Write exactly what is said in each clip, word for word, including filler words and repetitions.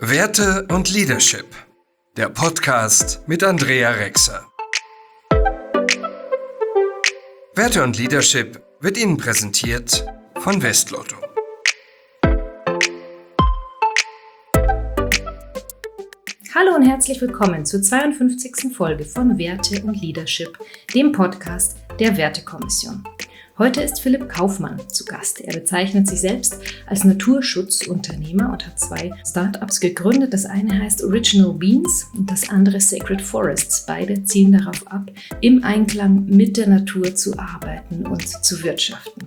Werte und Leadership, der Podcast mit Andrea Rexer. Werte und Leadership wird Ihnen präsentiert von Westlotto. Hallo und herzlich willkommen zur zweiundfünfzigsten Folge von Werte und Leadership, dem Podcast der Wertekommission. Heute ist Philipp Kaufmann zu Gast. Er bezeichnet sich selbst als Naturschutzunternehmer und hat zwei Startups gegründet. Das eine heißt Original Beans und das andere Sacred Forests. Beide zielen darauf ab, im Einklang mit der Natur zu arbeiten und zu wirtschaften.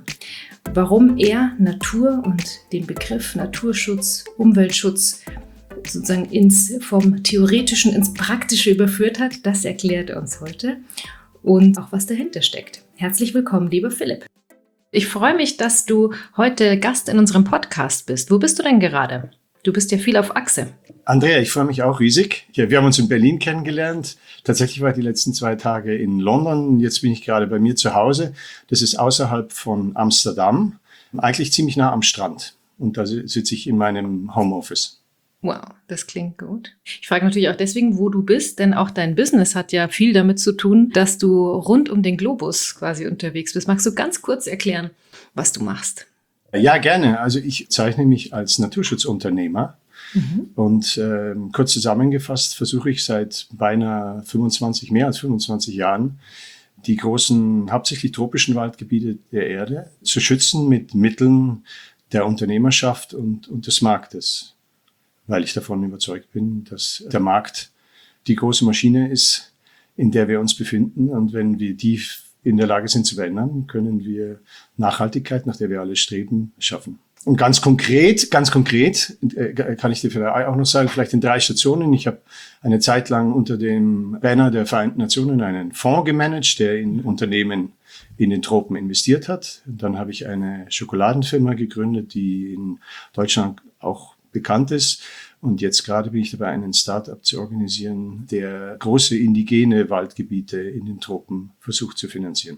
Warum er Natur und den Begriff Naturschutz, Umweltschutz sozusagen ins, vom Theoretischen ins Praktische überführt hat, das erklärt er uns heute. Und auch was dahinter steckt. Herzlich willkommen, lieber Philipp. Ich freue mich, dass du heute Gast in unserem Podcast bist. Wo bist du denn gerade? Du bist ja viel auf Achse. Andrea, ich freue mich auch riesig. Ja, wir haben uns in Berlin kennengelernt. Tatsächlich war ich die letzten zwei Tage in London. Jetzt bin ich gerade bei mir zu Hause. Das ist außerhalb von Amsterdam, eigentlich ziemlich nah am Strand. Und da sitze ich in meinem Homeoffice. Wow, das klingt gut. Ich frage natürlich auch deswegen, wo du bist, denn auch dein Business hat ja viel damit zu tun, dass du rund um den Globus quasi unterwegs bist. Magst du ganz kurz erklären, was du machst? Ja, gerne. Also ich zeichne mich als Naturschutzunternehmer. Mhm. Und äh, kurz zusammengefasst versuche ich seit beinahe fünfundzwanzig, mehr als fünfundzwanzig Jahren, die großen, hauptsächlich tropischen Waldgebiete der Erde zu schützen mit Mitteln der Unternehmerschaft und, und des Marktes. Weil ich davon überzeugt bin, dass der Markt die große Maschine ist, in der wir uns befinden. Und wenn wir die in der Lage sind zu verändern, können wir Nachhaltigkeit, nach der wir alle streben, schaffen. Und ganz konkret, ganz konkret äh, kann ich dir vielleicht auch noch sagen, vielleicht in drei Stationen. Ich habe eine Zeit lang unter dem Banner der Vereinten Nationen einen Fonds gemanagt, der in Unternehmen in den Tropen investiert hat. Dann habe ich eine Schokoladenfirma gegründet, die in Deutschland auch bekannt ist. Und jetzt gerade bin ich dabei, einen Start-up zu organisieren, der große indigene Waldgebiete in den Tropen versucht zu finanzieren.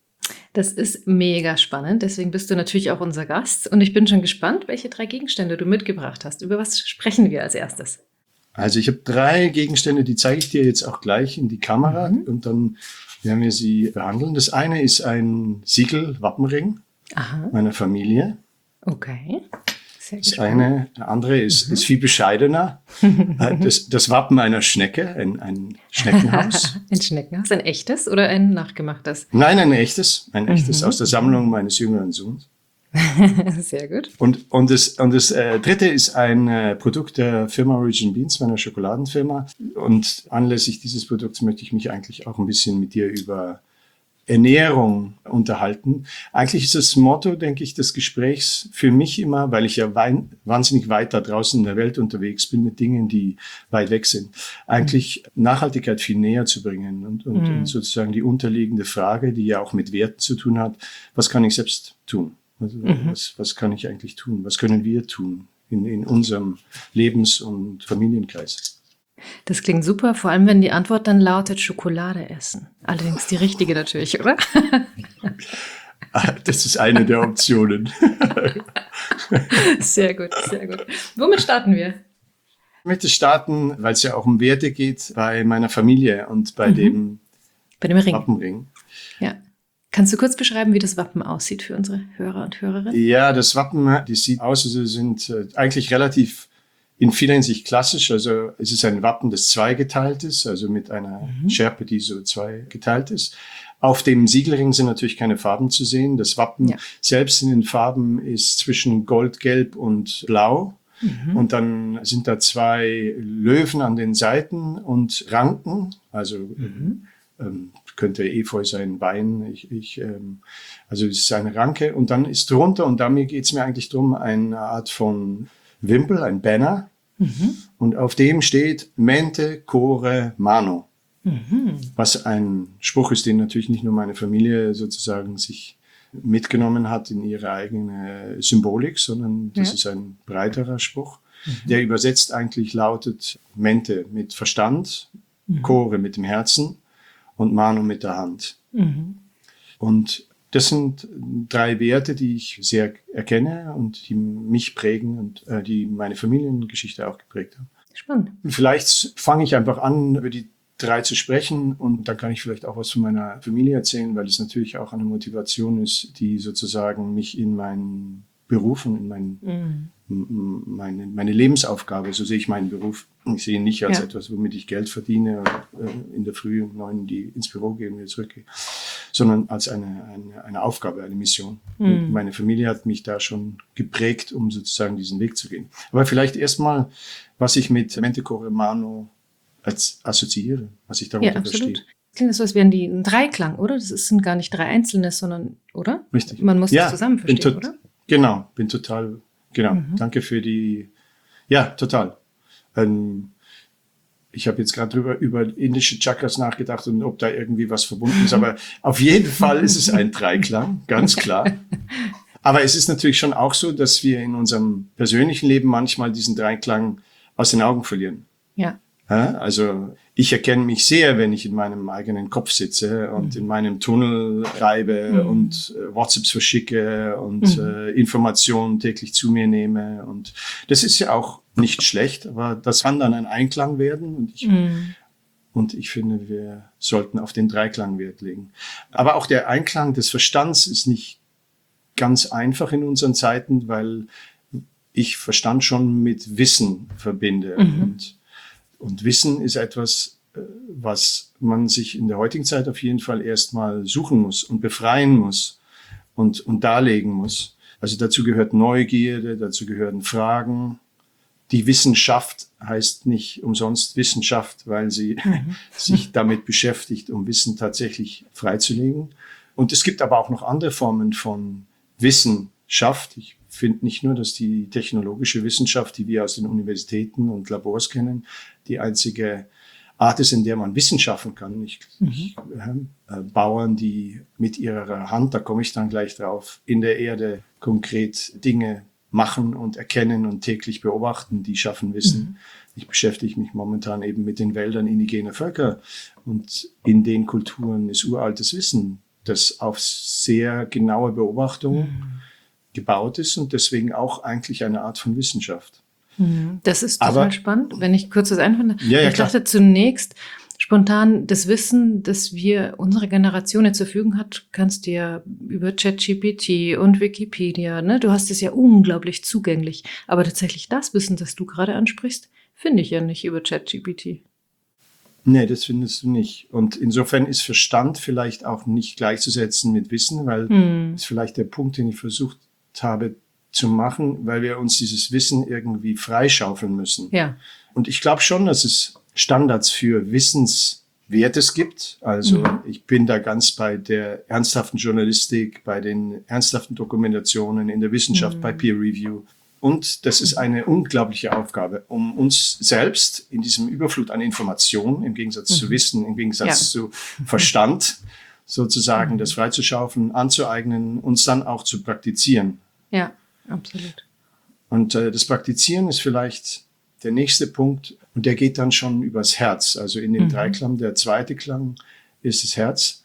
Das ist mega spannend. Deswegen bist du natürlich auch unser Gast. Und ich bin schon gespannt, welche drei Gegenstände du mitgebracht hast. Über was sprechen wir als erstes? Also ich habe drei Gegenstände, die zeige ich dir jetzt auch gleich in die Kamera. Mhm. Und dann werden wir sie behandeln. Das eine ist ein Siegel-Wappenring meiner Familie. Okay. Das eine, der andere ist, mhm. ist viel bescheidener. Das, das Wappen einer Schnecke, ein, ein Schneckenhaus. Ein Schneckenhaus, ein echtes oder ein nachgemachtes? Nein, ein echtes, ein echtes, mhm. aus der Sammlung meines jüngeren Sohns. Sehr gut. Und, und das, und das äh, dritte ist ein äh, Produkt der Firma Original Beans, meiner Schokoladenfirma. Und anlässlich dieses Produkts möchte ich mich eigentlich auch ein bisschen mit dir über Ernährung unterhalten. Eigentlich ist das Motto, denke ich, des Gesprächs für mich immer, weil ich ja wein, wahnsinnig weit da draußen in der Welt unterwegs bin mit Dingen, die weit weg sind, eigentlich mhm. Nachhaltigkeit viel näher zu bringen und, und, mhm. und sozusagen die unterliegende Frage, die ja auch mit Werten zu tun hat, was kann ich selbst tun? Also, mhm. was, was kann ich eigentlich tun? Was können wir tun in, in unserem Lebens- und Familienkreis? Das klingt super, vor allem wenn die Antwort dann lautet Schokolade essen. Allerdings die richtige natürlich, oder? Das ist eine der Optionen. Sehr gut, sehr gut. Womit starten wir? Ich möchte starten, weil es ja auch um Werte geht, bei meiner Familie und bei mhm. dem, bei dem Ring. Wappenring. Ja. Kannst du kurz beschreiben, wie das Wappen aussieht für unsere Hörer und Hörerinnen? Ja, das Wappen, das sieht aus, also sind äh, eigentlich relativ in vieler Hinsicht klassisch. Also es ist ein Wappen, das zweigeteilt ist, also mit einer mhm. Schärpe, die so zweigeteilt ist. Auf dem Siegelring sind natürlich keine Farben zu sehen. Das Wappen ja. selbst in den Farben ist zwischen Gold, Gelb und Blau. Mhm. Und dann sind da zwei Löwen an den Seiten und Ranken, also mhm. ähm, könnte Efeu sein, Wein. Ich, ich, ähm, also es ist eine Ranke. Und dann ist drunter, und damit geht es mir eigentlich drum, eine Art von Wimpel, ein Banner. Mhm. Und auf dem steht Mente, Core, Mano. Mhm. Was ein Spruch ist, den natürlich nicht nur meine Familie sozusagen sich mitgenommen hat in ihre eigene Symbolik, sondern das ja. ist ein breiterer Spruch, mhm. der übersetzt eigentlich lautet Mente mit Verstand, mhm. Core mit dem Herzen und Mano mit der Hand. Mhm. Und das sind drei Werte, die ich sehr erkenne und die mich prägen und äh, die meine Familiengeschichte auch geprägt haben. Spannend. Vielleicht fange ich einfach an, über die drei zu sprechen und dann kann ich vielleicht auch was von meiner Familie erzählen, weil es natürlich auch eine Motivation ist, die sozusagen mich in meinen Beruf und in mein, mm. m- meine, meine Lebensaufgabe, so sehe ich meinen Beruf. Ich sehe ihn nicht als ja. etwas, womit ich Geld verdiene und äh, in der Früh um neun die ins Büro gehe und wieder zurückgehe, sondern als eine, eine, eine Aufgabe, eine Mission. Mm. Und meine Familie hat mich da schon geprägt, um sozusagen diesen Weg zu gehen. Aber vielleicht erstmal, was ich mit Mente Core Mano als assoziiere, was ich darunter ja, absolut. verstehe. Klingt so, als wären die ein Dreiklang, oder? Das sind gar nicht drei Einzelne, sondern, oder? Richtig. Man muss ja, das zusammen verstehen, tot, oder? Genau, bin total, genau. Mhm. Danke für die, ja, total. Ähm, ich habe jetzt gerade drüber über indische Chakras nachgedacht und ob da irgendwie was verbunden ist, aber auf jeden Fall ist es ein Dreiklang, ganz klar. Aber es ist natürlich schon auch so, dass wir in unserem persönlichen Leben manchmal diesen Dreiklang aus den Augen verlieren. Ja. Also ich erkenne mich sehr, wenn ich in meinem eigenen Kopf sitze und mhm. in meinem Tunnel reibe mhm. und äh, WhatsApps verschicke und mhm. äh, Informationen täglich zu mir nehme. Und das ist ja auch nicht schlecht, aber das kann dann ein Einklang werden. Und ich, mhm. und ich finde, wir sollten auf den Dreiklang Wert legen. Aber auch der Einklang des Verstands ist nicht ganz einfach in unseren Zeiten, weil ich Verstand schon mit Wissen verbinde. Mhm. Und Und Wissen ist etwas, was man sich in der heutigen Zeit auf jeden Fall erstmal suchen muss und befreien muss und, und darlegen muss. Also dazu gehört Neugierde, dazu gehören Fragen. Die Wissenschaft heißt nicht umsonst Wissenschaft, weil sie mhm. sich damit beschäftigt, um Wissen tatsächlich freizulegen. Und es gibt aber auch noch andere Formen von Wissenschaft. Ich finde nicht nur, dass die technologische Wissenschaft, die wir aus den Universitäten und Labors kennen, die einzige Art ist, in der man Wissen schaffen kann. Ich, mhm. ich, äh, Bauern, die mit ihrer Hand, da komme ich dann gleich drauf, in der Erde konkret Dinge machen und erkennen und täglich beobachten, die schaffen Wissen. Mhm. Ich beschäftige mich momentan eben mit den Wäldern indigener Völker und in den Kulturen ist uraltes Wissen, das auf sehr genaue Beobachtung mhm. gebaut ist und deswegen auch eigentlich eine Art von Wissenschaft. Das ist total Aber, spannend, wenn ich kurz das einfinde. Ja, ja, ich dachte klar. zunächst spontan, das Wissen, das wir, unsere Generation jetzt zur Verfügung hat, kannst du ja über ChatGPT und Wikipedia, ne? Du hast es ja unglaublich zugänglich. Aber tatsächlich das Wissen, das du gerade ansprichst, finde ich ja nicht über ChatGPT. Nee, das findest du nicht. Und insofern ist Verstand vielleicht auch nicht gleichzusetzen mit Wissen, weil hm. das ist vielleicht der Punkt, den ich versucht habe zu machen, weil wir uns dieses Wissen irgendwie freischaufeln müssen. Ja. Und ich glaube schon, dass es Standards für Wissenswertes gibt. Also mhm. ich bin da ganz bei der ernsthaften Journalistik, bei den ernsthaften Dokumentationen in der Wissenschaft, mhm. bei Peer Review. Und das ist eine unglaubliche Aufgabe, um uns selbst in diesem Überflut an Informationen, im Gegensatz mhm. zu Wissen, im Gegensatz ja. zu Verstand, sozusagen mhm. das freizuschaufeln, anzueignen, uns dann auch zu praktizieren. Ja, absolut. Und äh, das Praktizieren ist vielleicht der nächste Punkt und der geht dann schon übers Herz. Also in dem mhm. Dreiklang, der zweite Klang ist das Herz.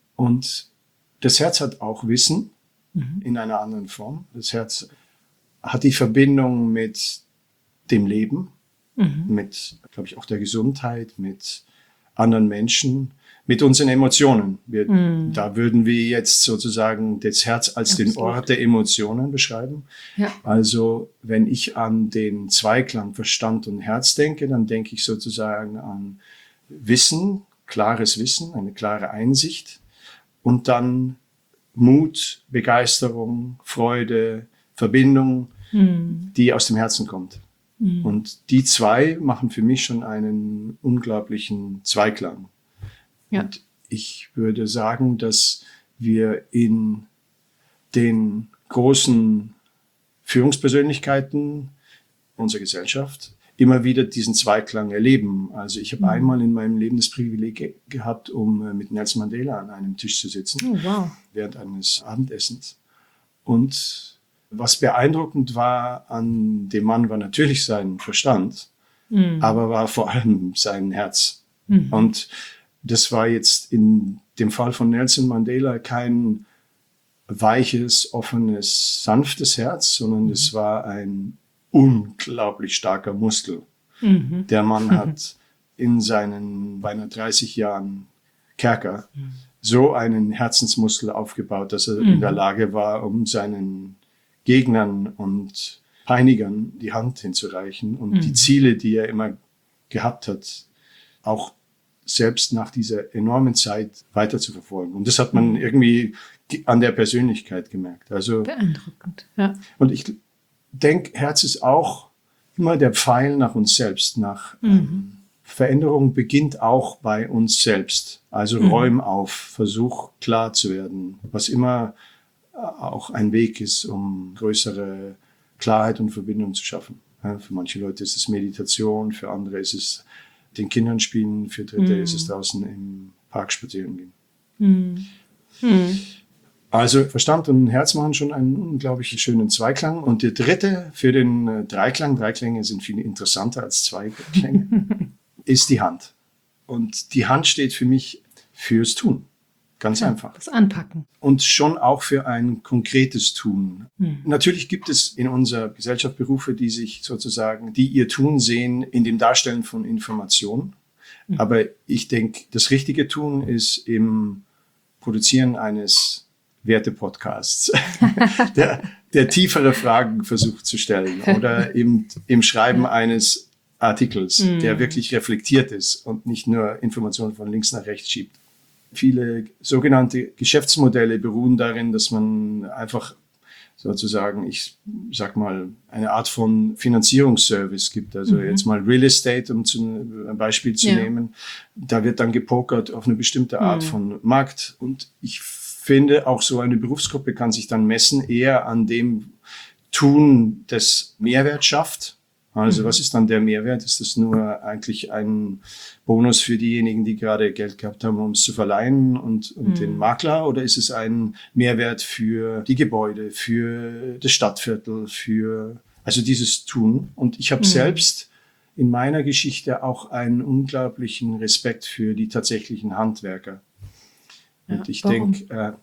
Und das Herz hat auch Wissen mhm. in einer anderen Form. Das Herz hat die Verbindung mit dem Leben, mhm. mit, glaube ich, auch der Gesundheit, mit anderen Menschen, mit unseren Emotionen. Wir, mm. Da würden wir jetzt sozusagen das Herz als Absolut. Den Ort der Emotionen beschreiben. Ja. Also wenn ich an den Zweiklang Verstand und Herz denke, dann denke ich sozusagen an Wissen, klares Wissen, eine klare Einsicht und dann Mut, Begeisterung, Freude, Verbindung, mm. die aus dem Herzen kommt. Mm. Und die zwei machen für mich schon einen unglaublichen Zweiklang. Ja. Und ich würde sagen, dass wir in den großen Führungspersönlichkeiten unserer Gesellschaft immer wieder diesen Zweiklang erleben. Also ich habe mhm. einmal in meinem Leben das Privileg gehabt, um mit Nelson Mandela an einem Tisch zu sitzen, oh, wow. während eines Abendessens. Und was beeindruckend war an dem Mann, war natürlich sein Verstand, mhm. aber war vor allem sein Herz. Mhm. Und das war jetzt in dem Fall von Nelson Mandela kein weiches, offenes, sanftes Herz, sondern mhm. es war ein unglaublich starker Muskel. Mhm. Der Mann hat in seinen beinahe dreißig Jahren Kerker mhm. so einen Herzensmuskel aufgebaut, dass er mhm. in der Lage war, um seinen Gegnern und Peinigern die Hand hinzureichen und mhm. die Ziele, die er immer gehabt hat, auch selbst nach dieser enormen Zeit weiter zu verfolgen. Und das hat man irgendwie an der Persönlichkeit gemerkt. Also, beeindruckend, ja. Und ich denke, Herz ist auch immer der Pfeil nach uns selbst. Nach mhm. ähm, Veränderung beginnt auch bei uns selbst. Also mhm. räum auf, versuch klar zu werden, was immer auch ein Weg ist, um größere Klarheit und Verbindung zu schaffen. Ja, für manche Leute ist es Meditation, für andere ist es den Kindern spielen, für Dritte mm. ist es draußen im Park spazieren gehen. Mm. Mm. Also Verstand und Herz machen schon einen unglaublich schönen Zweiklang. Und der dritte für den Dreiklang, Dreiklänge sind viel interessanter als Zweiklänge, ist die Hand. Und die Hand steht für mich fürs Tun. Ganz ja, einfach. Das Anpacken. Und schon auch für ein konkretes Tun. Mhm. Natürlich gibt es in unserer Gesellschaft Berufe, die sich sozusagen, die ihr Tun sehen in dem Darstellen von Informationen. Mhm. Aber ich denke, das richtige Tun ist im Produzieren eines Werte-Podcasts, der, der tiefere Fragen versucht zu stellen. Oder im, im Schreiben eines Artikels, mhm. der wirklich reflektiert ist und nicht nur Informationen von links nach rechts schiebt. Viele sogenannte Geschäftsmodelle beruhen darin, dass man einfach sozusagen, ich sag mal, eine Art von Finanzierungsservice gibt. Also mhm. jetzt mal Real Estate, um zu, ein Beispiel zu ja. nehmen. Da wird dann gepokert auf eine bestimmte Art mhm. von Markt. Und ich finde, auch so eine Berufsgruppe kann sich dann messen eher an dem Tun, das Mehrwert schafft. Also mhm. was ist dann der Mehrwert? Ist das nur eigentlich ein Bonus für diejenigen, die gerade Geld gehabt haben, um es zu verleihen und, und mhm. den Makler? Oder ist es ein Mehrwert für die Gebäude, für das Stadtviertel, für also dieses Tun? Und ich habe mhm. selbst in meiner Geschichte auch einen unglaublichen Respekt für die tatsächlichen Handwerker. Ja, und ich denke, äh,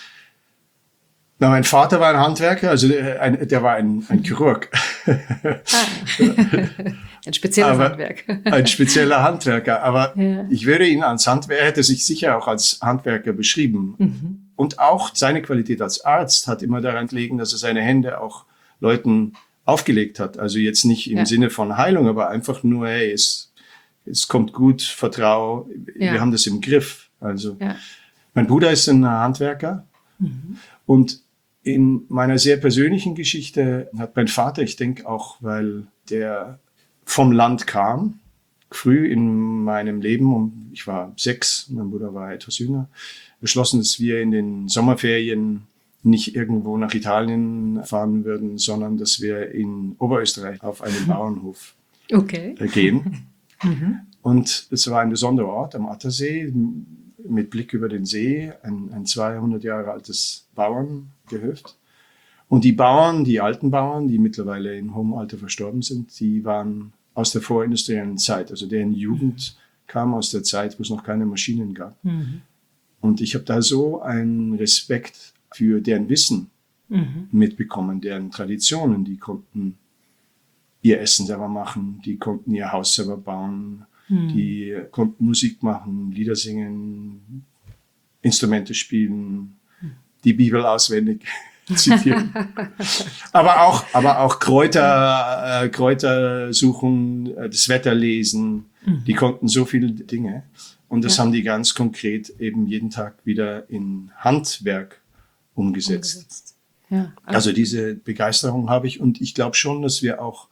na, mein Vater war ein Handwerker, also der, ein, der war ein, ein Chirurg. Ah. Ein spezieller aber, Handwerker. Ein spezieller Handwerker. Aber ja. ich würde ihn als Handwerker, hätte sich sicher auch als Handwerker beschrieben. Mhm. Und auch seine Qualität als Arzt hat immer daran gelegen, dass er seine Hände auch Leuten aufgelegt hat. Also jetzt nicht im ja. Sinne von Heilung, aber einfach nur, hey, es, es kommt gut, vertrau, ja. wir haben das im Griff. Also ja. mein Bruder ist ein Handwerker. Mhm. Und in meiner sehr persönlichen Geschichte hat mein Vater, ich denke auch, weil der vom Land kam, früh in meinem Leben, ich war sechs, mein Bruder war etwas jünger, beschlossen, dass wir in den Sommerferien nicht irgendwo nach Italien fahren würden, sondern dass wir in Oberösterreich auf einen Bauernhof okay. gehen. Mhm. Und es war ein besonderer Ort am Attersee, mit Blick über den See, ein, ein zweihundert Jahre altes Bauerngehöft. Und die Bauern, die alten Bauern, die mittlerweile in hohem Alter verstorben sind, die waren aus der vorindustriellen Zeit. Also deren Jugend kam aus der Zeit, wo es noch keine Maschinen gab. Mhm. Und ich habe da so einen Respekt für deren Wissen mhm. mitbekommen, deren Traditionen. Die konnten ihr Essen selber machen, die konnten ihr Haus selber bauen, die konnten Musik machen, Lieder singen, Instrumente spielen, die Bibel auswendig zitieren. aber auch, aber auch Kräuter, äh, Kräuter suchen, äh, das Wetter lesen. Mhm. Die konnten so viele Dinge. Und das ja. haben die ganz konkret eben jeden Tag wieder in Handwerk umgesetzt. umgesetzt. Ja, also, also diese Begeisterung habe ich. Und ich glaube schon, dass wir auch,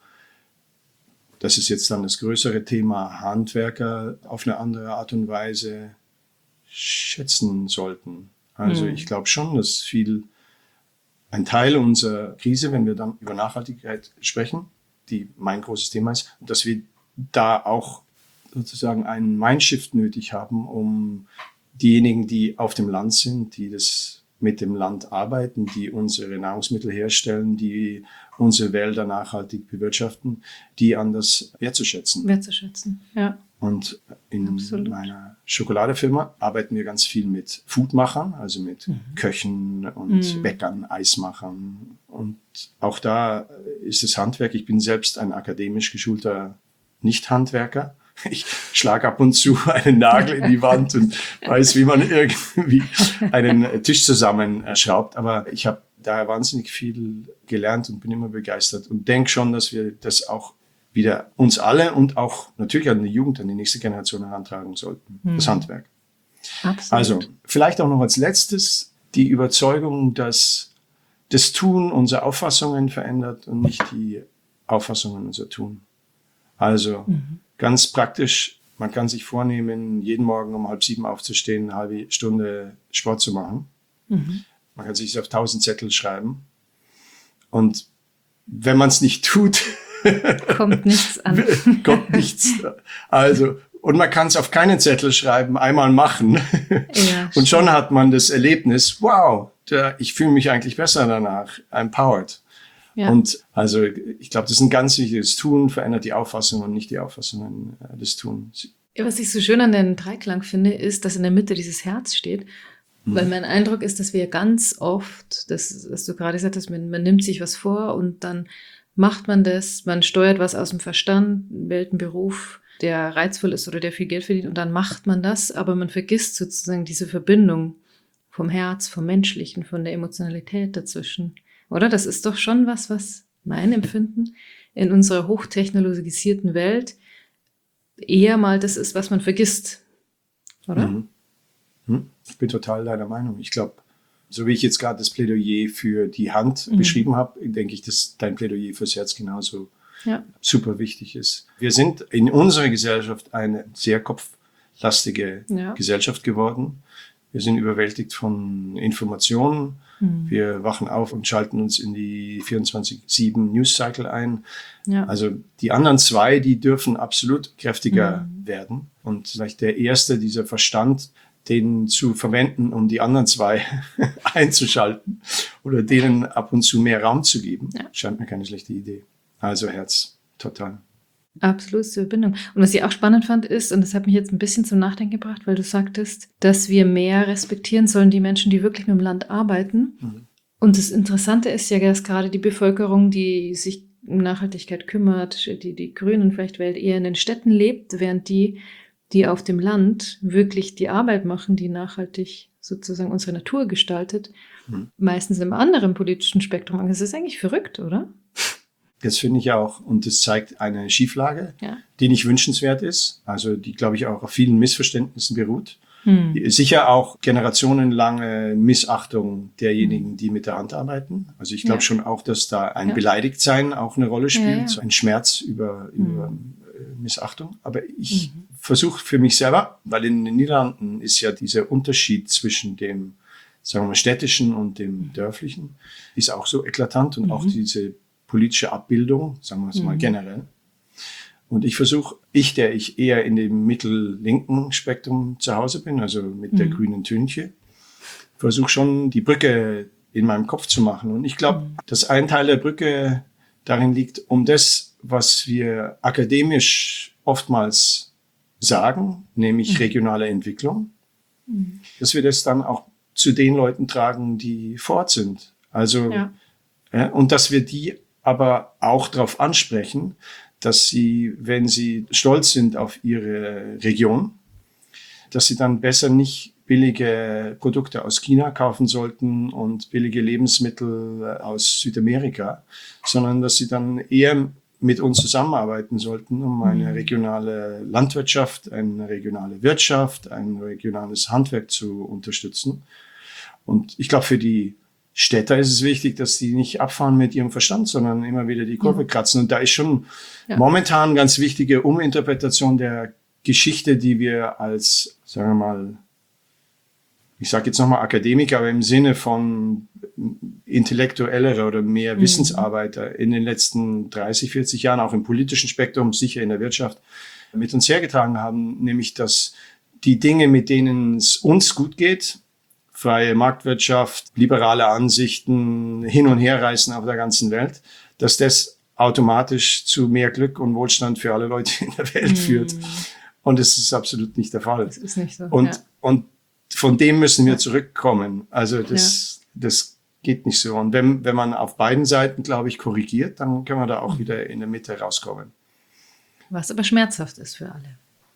das ist jetzt dann das größere Thema, Handwerker auf eine andere Art und Weise schätzen sollten. Also mhm. ich glaube schon, dass viel, ein Teil unserer Krise, wenn wir dann über Nachhaltigkeit sprechen, die mein großes Thema ist, dass wir da auch sozusagen einen Mindshift nötig haben, um diejenigen, die auf dem Land sind, die das mit dem Land arbeiten, die unsere Nahrungsmittel herstellen, die unsere Wälder nachhaltig bewirtschaften, die anders wertzuschätzen. Wertzuschätzen, ja. Und in Absolut. meiner Schokoladefirma arbeiten wir ganz viel mit Foodmachern, also mit mhm. Köchen und mhm. Bäckern, Eismachern. Und auch da ist das Handwerk. Ich bin selbst ein akademisch geschulter Nicht-Handwerker. Ich schlage ab und zu einen Nagel in die Wand und weiß, wie man irgendwie einen Tisch zusammenschraubt. Aber ich habe daher wahnsinnig viel gelernt und bin immer begeistert und denke schon, dass wir das auch wieder uns alle und auch natürlich an die Jugend, an die nächste Generation herantragen sollten, mhm. das Handwerk. Absolut. Also vielleicht auch noch als letztes die Überzeugung, dass das Tun unsere Auffassungen verändert und nicht die Auffassungen unser Tun. Also mhm. ganz praktisch, man kann sich vornehmen, jeden Morgen um halb sieben aufzustehen, eine halbe Stunde Sport zu machen. Mhm. Man kann sich das auf tausend Zettel schreiben. Und wenn man es nicht tut, kommt nichts an. kommt nichts. Also, und man kann es auf keinen Zettel schreiben, einmal machen. Ja, und schon hat man das Erlebnis, wow, der, ich fühle mich eigentlich besser danach, empowered. Ja. Und also ich glaube, das ist ein ganz wichtiges Tun, verändert die Auffassung und nicht die Auffassungen äh, des Tuns. Ja, was ich so schön an den Dreiklang finde, ist, dass in der Mitte dieses Herz steht. Mhm. Weil mein Eindruck ist, dass wir ganz oft, das, was du gerade gesagt hast, man, man nimmt sich was vor und dann macht man das, man steuert was aus dem Verstand, wählt einen Beruf, der reizvoll ist oder der viel Geld verdient und dann macht man das, aber man vergisst sozusagen diese Verbindung vom Herz, vom Menschlichen, von der Emotionalität dazwischen. Oder? Das ist doch schon was, was mein Empfinden in unserer hochtechnologisierten Welt eher mal das ist, was man vergisst. Oder? Mhm. Mhm. Ich bin total deiner Meinung. Ich glaube, so wie ich jetzt gerade das Plädoyer für die Hand mhm. beschrieben habe, denke ich, dass dein Plädoyer fürs Herz genauso ja. super wichtig ist. Wir sind in unserer Gesellschaft eine sehr kopflastige ja. Gesellschaft geworden. Wir sind überwältigt von Informationen. Mhm. Wir wachen auf und schalten uns in die vierundzwanzig sieben News-Cycle ein. Ja. Also die anderen zwei, die dürfen absolut kräftiger mhm. werden. Und vielleicht der erste, dieser Verstand, den zu verwenden, um die anderen zwei einzuschalten oder denen ab und zu mehr Raum zu geben, ja. scheint mir keine schlechte Idee. Also Herz, total. Absolute Verbindung. Und was ich auch spannend fand ist, und das hat mich jetzt ein bisschen zum Nachdenken gebracht, weil du sagtest, dass wir mehr respektieren sollen, die Menschen, die wirklich mit dem Land arbeiten. Mhm. Und das Interessante ist ja, dass gerade die Bevölkerung, die sich um Nachhaltigkeit kümmert, die die Grünen vielleicht wählt, eher in den Städten lebt, während die, die auf dem Land wirklich die Arbeit machen, die nachhaltig sozusagen unsere Natur gestaltet, mhm. meistens im anderen politischen Spektrum. Das ist eigentlich verrückt, oder? Das finde ich auch. Und das zeigt eine Schieflage, ja. die nicht wünschenswert ist. Also die, glaube ich, auch auf vielen Missverständnissen beruht. Hm. Sicher auch generationenlange Missachtung derjenigen, die mit der Hand arbeiten. Also ich glaube ja. schon auch, dass da ein ja. Beleidigtsein auch eine Rolle spielt. Ja, ja. So ein Schmerz über, hm. über Missachtung. Aber ich mhm. versuche für mich selber, weil in den Niederlanden ist ja dieser Unterschied zwischen dem, sagen wir mal, städtischen und dem mhm. dörflichen, ist auch so eklatant und mhm. auch diese politische Abbildung, sagen wir es mal mhm. generell. Und ich versuche, ich, der ich eher in dem mittellinken Spektrum zu Hause bin, also mit mhm. der grünen Tünche, versuche schon die Brücke in meinem Kopf zu machen. Und ich glaube, mhm. dass ein Teil der Brücke darin liegt, um das, was wir akademisch oftmals sagen, nämlich mhm. regionale Entwicklung, mhm. dass wir das dann auch zu den Leuten tragen, die vor Ort sind. Also, ja. Ja, und dass wir die aber auch darauf ansprechen, dass sie, wenn sie stolz sind auf ihre Region, dass sie dann besser nicht billige Produkte aus China kaufen sollten und billige Lebensmittel aus Südamerika, sondern dass sie dann eher mit uns zusammenarbeiten sollten, um eine regionale Landwirtschaft, eine regionale Wirtschaft, ein regionales Handwerk zu unterstützen. Und ich glaube, für die Städter ist es wichtig, dass die nicht abfahren mit ihrem Verstand, sondern immer wieder die Kurve ja. kratzen. Und da ist schon ja. momentan eine ganz wichtige Uminterpretation der Geschichte, die wir als, sagen wir mal, ich sage jetzt nochmal Akademiker, aber im Sinne von intellektuellere oder mehr mhm. Wissensarbeiter in den letzten dreißig, vierzig Jahren, auch im politischen Spektrum, sicher in der Wirtschaft, mit uns hergetragen haben, nämlich dass die Dinge, mit denen es uns gut geht, freie Marktwirtschaft, liberale Ansichten, hin und her reisen auf der ganzen Welt, dass das automatisch zu mehr Glück und Wohlstand für alle Leute in der Welt mm. führt. Und es ist absolut nicht der Fall. Das ist nicht so. Und, ja. und von dem müssen wir zurückkommen. Also das, ja. das geht nicht so. Und wenn, wenn man auf beiden Seiten, glaube ich, korrigiert, dann können wir da auch wieder in der Mitte rauskommen. Was aber schmerzhaft ist für alle.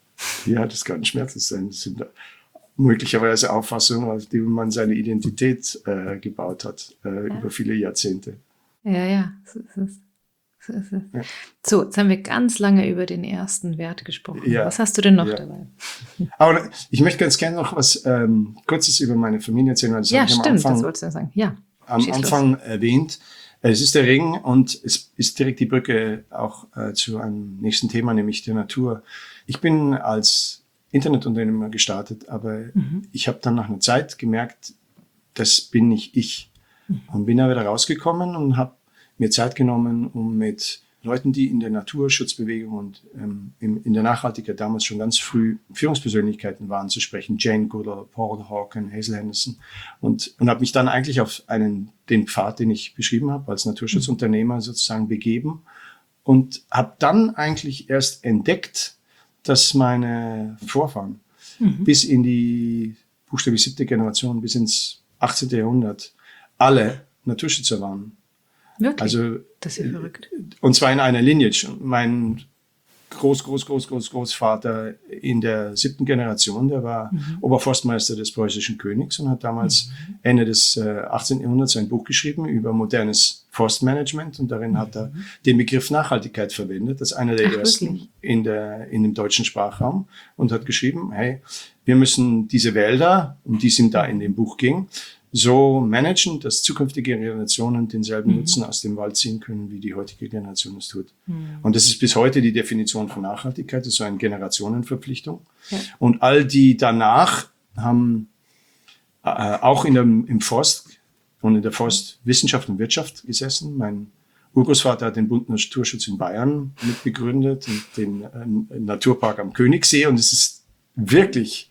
Ja, das kann schmerzhaft sein. Das sind möglicherweise Auffassungen, auf die man seine Identität äh, gebaut hat, äh, ja. über viele Jahrzehnte. Ja, ja, so ist es. So, ist es. Ja. So, jetzt haben wir ganz lange über den ersten Wert gesprochen. Ja. Was hast du denn noch ja. dabei? Aber ich möchte ganz gerne noch was ähm, Kurzes über meine Familie erzählen. Also ja, ich am stimmt, Anfang, das wolltest du ja sagen. Ja, am Anfang los. erwähnt. Es ist der Ring und es ist direkt die Brücke auch äh, zu einem nächsten Thema, nämlich der Natur. Ich bin als Internetunternehmer gestartet, aber mhm. ich habe dann nach einer Zeit gemerkt, das bin nicht ich. Mhm. Und bin da wieder rausgekommen und habe mir Zeit genommen, um mit Leuten, die in der Naturschutzbewegung und ähm, in, in der Nachhaltigkeit damals schon ganz früh Führungspersönlichkeiten waren, zu sprechen. Jane Goodall, Paul Hawken, Hazel Henderson. Und, und habe mich dann eigentlich auf einen, den Pfad, den ich beschrieben habe, als Naturschutzunternehmer sozusagen begeben. Und habe dann eigentlich erst entdeckt, dass meine Vorfahren mhm. bis in die buchstäblich siebte Generation, bis ins achtzehnten Jahrhundert alle Naturschützer waren. Wirklich? Also, das ist ja verrückt. Und zwar in einer Lineage. Mein Groß, Groß, Groß, Groß, Großvater in der siebten Generation, der war mhm. Oberforstmeister des preußischen Königs und hat damals mhm. Ende des äh, achtzehnten Jahrhunderts ein Buch geschrieben über modernes Forstmanagement und darin mhm. hat er den Begriff Nachhaltigkeit verwendet, als einer der Ach, ersten in, der, in dem deutschen Sprachraum und hat geschrieben, hey, wir müssen diese Wälder, um die es ihm da in dem Buch ging, so managen, dass zukünftige Generationen denselben mhm. Nutzen aus dem Wald ziehen können, wie die heutige Generation es tut. Mhm. Und das ist bis heute die Definition von Nachhaltigkeit, das ist so eine Generationenverpflichtung. Ja. Und all die danach haben äh, auch in dem, im Forst und in der Forstwissenschaft und Wirtschaft gesessen. Mein Urgroßvater hat den Bund Naturschutz in Bayern mitbegründet und den äh, Naturpark am Königssee und es ist wirklich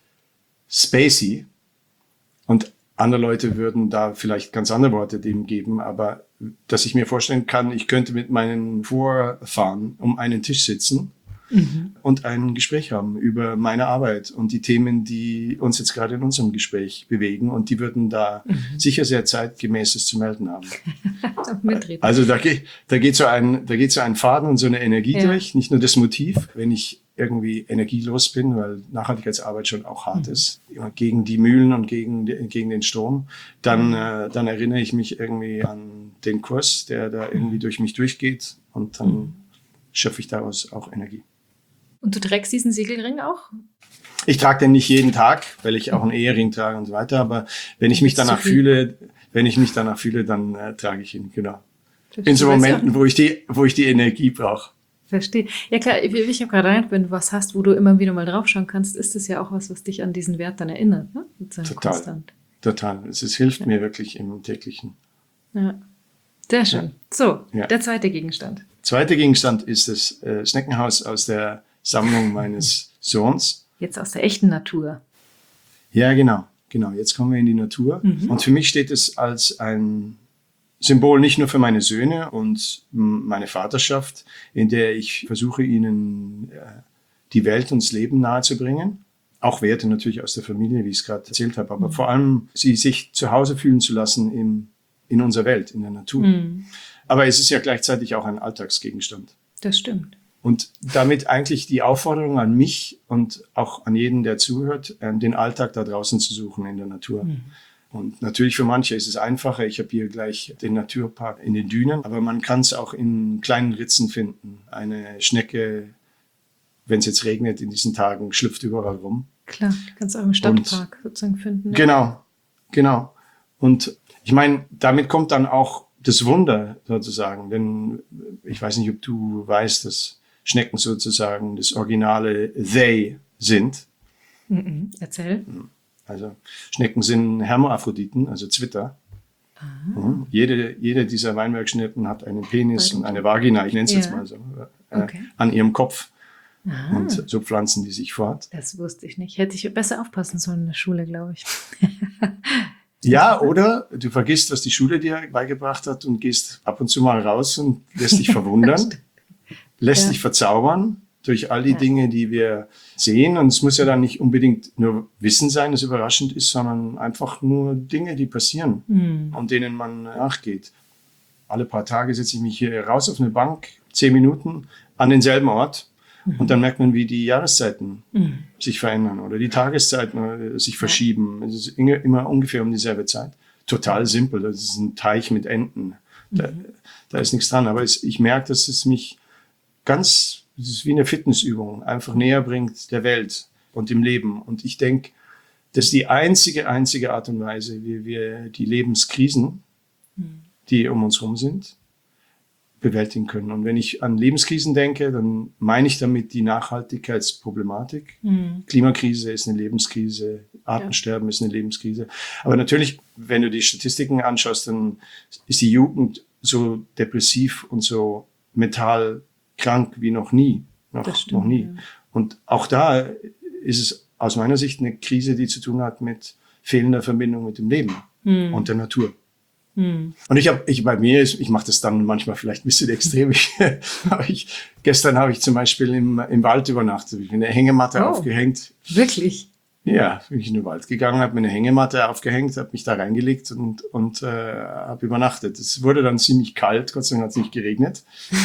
spacey. Und andere Leute würden da vielleicht ganz andere Worte dem geben, aber dass ich mir vorstellen kann, ich könnte mit meinen Vorfahren um einen Tisch sitzen mhm. und ein Gespräch haben über meine Arbeit und die Themen, die uns jetzt gerade in unserem Gespräch bewegen und die würden da mhm. sicher sehr zeitgemäßes zu melden haben. Also da geht, da geht so ein, da geht so ein Faden und so eine Energie ja. durch, nicht nur das Motiv, wenn ich irgendwie energielos bin, weil Nachhaltigkeitsarbeit schon auch hart mhm. ist, gegen die Mühlen und gegen, gegen den Strom, dann, mhm. äh, dann erinnere ich mich irgendwie an den Kurs, der da irgendwie durch mich durchgeht und dann mhm. schöpfe ich daraus auch Energie. Und du trägst diesen Siegelring auch? Ich trage den nicht jeden Tag, weil ich auch einen Ehering trage und so weiter, aber wenn ich mich danach fühle, wenn ich mich danach fühle, dann äh, trage ich ihn, genau. In so Momenten, wo ich die, wo ich die Energie brauche. Verstehe. Ja klar, wie ich habe gerade rein, wenn du was hast, wo du immer wieder mal draufschauen kannst, ist das ja auch was, was dich an diesen Wert dann erinnert, ne? Total, konstant. Total. Es, es hilft ja. mir wirklich im täglichen. Ja, sehr schön. Ja. So, ja. der zweite Gegenstand. Zweiter Gegenstand ist das äh, Schneckenhaus aus der Sammlung meines Sohns. Jetzt aus der echten Natur. Ja, genau. Genau, jetzt kommen wir in die Natur. Mhm. Und für mich steht es als ein Symbol nicht nur für meine Söhne und meine Vaterschaft, in der ich versuche, ihnen die Welt und das Leben nahezubringen. Auch Werte natürlich aus der Familie, wie ich es gerade erzählt habe, aber mhm. vor allem sie sich zu Hause fühlen zu lassen im, in unserer Welt, in der Natur. Mhm. Aber es ist ja gleichzeitig auch ein Alltagsgegenstand. Das stimmt. Und damit eigentlich die Aufforderung an mich und auch an jeden, der zuhört, den Alltag da draußen zu suchen in der Natur. Mhm. Und natürlich für manche ist es einfacher. Ich habe hier gleich den Naturpark in den Dünen, aber man kann es auch in kleinen Ritzen finden. Eine Schnecke, wenn es jetzt regnet in diesen Tagen, schlüpft überall rum. Klar, kannst du auch im Stadtpark und, sozusagen finden. Ja. Genau, genau. Und ich meine, damit kommt dann auch das Wunder sozusagen. Denn ich weiß nicht, ob du weißt, dass Schnecken sozusagen das originale They sind. Mhm. Erzähl. Also Schnecken sind Hermaphroditen, also Zwitter. Mhm. Jede, jede dieser Weinbergschnecken hat einen Penis und eine Vagina, ich nenne es ja. jetzt mal so, äh, okay. an ihrem Kopf. Aha. Und so pflanzen die sich fort. Das wusste ich nicht. Hätte ich besser aufpassen sollen in der Schule, glaube ich. Ja, oder du vergisst, was die Schule dir beigebracht hat und gehst ab und zu mal raus und lässt dich verwundern, lässt ja. dich verzaubern. durch all die Ja. Dinge, die wir sehen. Und es muss ja dann nicht unbedingt nur Wissen sein, das überraschend ist, sondern einfach nur Dinge, die passieren Mhm. und denen man nachgeht. Alle paar Tage setze ich mich hier raus auf eine Bank, zehn Minuten, an denselben Ort. Mhm. Und dann merkt man, wie die Jahreszeiten Mhm. sich verändern oder die Tageszeiten äh, sich verschieben. Es ist immer, immer ungefähr um dieselbe Zeit. Total simpel. Das ist ein Teich mit Enten. Da, Mhm. da ist nichts dran. Aber es, ich merke, dass es mich ganz, es ist wie eine Fitnessübung, einfach näher bringt der Welt und dem Leben. Und ich denke, das ist die einzige, einzige Art und Weise, wie wir die Lebenskrisen, Mhm. die um uns herum sind, bewältigen können. Und wenn ich an Lebenskrisen denke, dann meine ich damit die Nachhaltigkeitsproblematik. Mhm. Klimakrise ist eine Lebenskrise, Artensterben ja. ist eine Lebenskrise. Aber natürlich, wenn du die Statistiken anschaust, dann ist die Jugend so depressiv und so mental krank wie noch nie. Noch, Das stimmt, noch nie. ja. Und auch da ist es aus meiner Sicht eine Krise, die zu tun hat mit fehlender Verbindung mit dem Leben Mhm. und der Natur. Mhm. Und ich habe, ich bei mir ist, ich mache das dann manchmal vielleicht ein bisschen extrem. Ich, hab ich, gestern habe ich zum Beispiel im, im Wald übernachtet. Ich bin eine Hängematte Oh. aufgehängt. Wirklich? Ja, bin ich in den Wald gegangen, habe mir eine Hängematte aufgehängt, habe mich da reingelegt und, und äh, habe übernachtet. Es wurde dann ziemlich kalt, Gott sei Dank hat es nicht geregnet.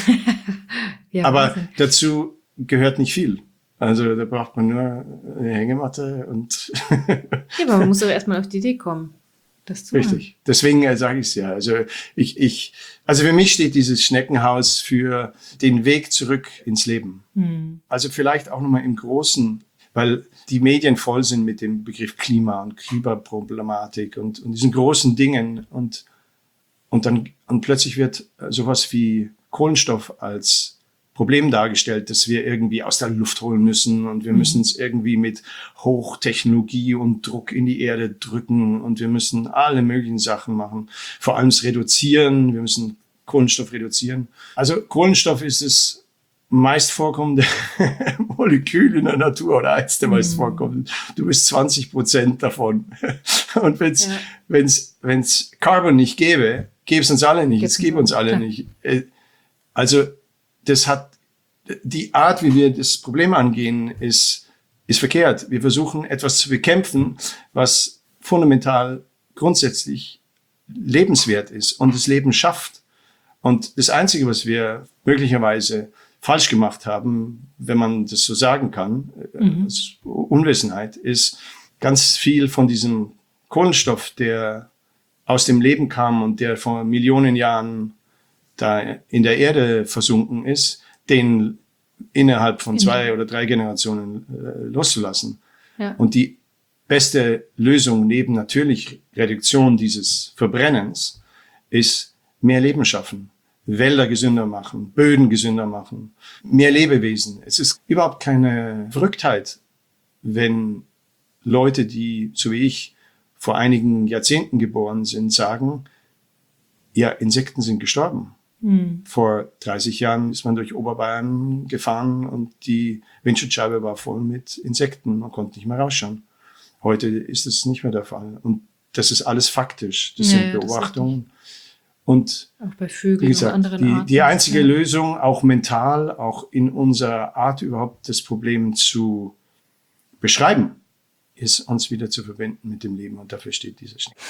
Ja, Aber Wahnsinn. dazu gehört nicht viel. Also da braucht man nur eine Hängematte und Ja, aber man muss doch erstmal auf die Idee kommen, das zu machen. richtig. Deswegen äh, sage ich es ja. Also ich, ich, also für mich steht dieses Schneckenhaus für den Weg zurück ins Leben. Mhm. Also vielleicht auch nochmal im Großen, weil die Medien voll sind mit dem Begriff Klima und Klimaproblematik und, und diesen großen Dingen und, und dann, und plötzlich wird sowas wie Kohlenstoff als Problem dargestellt, dass wir irgendwie aus der Luft holen müssen und wir Mhm. müssen es irgendwie mit Hochtechnologie und Druck in die Erde drücken und wir müssen alle möglichen Sachen machen. Vor allem das Reduzieren, wir müssen Kohlenstoff reduzieren. Also Kohlenstoff ist das meist vorkommende Molekül in der Natur oder eins der meist vorkommenden. Du bist zwanzig Prozent davon. Und wenn's, Ja. wenn's, wenn's Carbon nicht gäbe, gäbe es uns alle nicht. Gibt's Es gäbe uns uns alle klar. nicht. Äh, Also, das hat, die Art, wie wir das Problem angehen, ist, ist verkehrt. Wir versuchen etwas zu bekämpfen, was fundamental grundsätzlich lebenswert ist und das Leben schafft. Und das Einzige, was wir möglicherweise falsch gemacht haben, wenn man das so sagen kann, Mhm. als Unwissenheit, ist ganz viel von diesem Kohlenstoff, der aus dem Leben kam und der vor Millionen Jahren da in der Erde versunken ist, den innerhalb von zwei oder drei Generationen äh, loszulassen. Ja. Und die beste Lösung neben natürlich Reduktion dieses Verbrennens ist mehr Leben schaffen, Wälder gesünder machen, Böden gesünder machen, mehr Lebewesen. Es ist überhaupt keine Verrücktheit, wenn Leute, die, so wie ich, vor einigen Jahrzehnten geboren sind, sagen, ja, Insekten sind gestorben. Mhm. Vor dreißig Jahren ist man durch Oberbayern gefahren und die Windschutzscheibe war voll mit Insekten. Man konnte nicht mehr rausschauen. Heute ist es nicht mehr der Fall. Und das ist alles faktisch. Das Ja, sind ja, das ist Beobachtungen. Und Auch bei wie Vögeln und gesagt, anderen die, Arten. die einzige Ja. Lösung, auch mental, auch in unserer Art überhaupt das Problem zu beschreiben, ist, uns wieder zu verbinden mit dem Leben. Und dafür steht dieser Schnee.